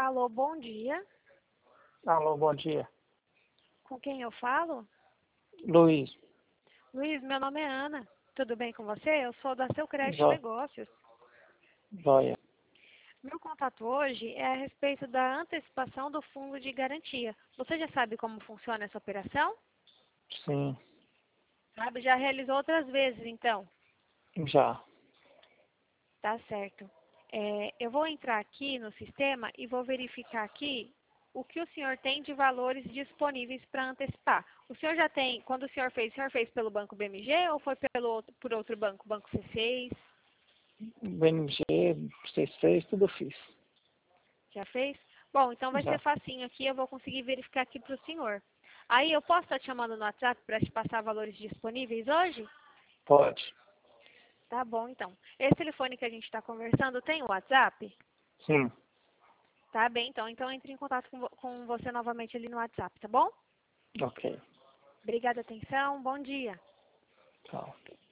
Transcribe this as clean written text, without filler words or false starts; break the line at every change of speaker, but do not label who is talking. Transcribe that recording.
Alô, bom dia.
Alô, bom dia.
Com quem eu falo?
Luiz.
Luiz, meu nome é Ana. Tudo bem com você? Eu sou da Seu Crédito
Jó-
Negócios.
Joia.
Meu contato hoje é a respeito da antecipação do fundo de garantia. Você já sabe como funciona essa operação?
Sim,
Sabe, já realizou outras vezes, então?
já.
Tá certo. Eu vou entrar aqui no sistema e vou verificar aqui o que o senhor tem de valores disponíveis para antecipar. O senhor já tem, quando o senhor fez pelo Banco BMG ou foi por outro banco, Banco C6?
BMG, C6, tudo fiz.
Já fez? Bom, então vai ser
Já.
facinho aqui, eu vou conseguir verificar aqui para o senhor. Aí eu posso estar te chamando no WhatsApp para te passar valores disponíveis hoje?
Pode.
Tá bom, então. Esse telefone que a gente está conversando tem o WhatsApp?
Sim.
Tá bem, então. Então entre em contato com você novamente ali no WhatsApp, tá bom?
Ok.
Obrigada, atenção. Bom dia.
Tchau.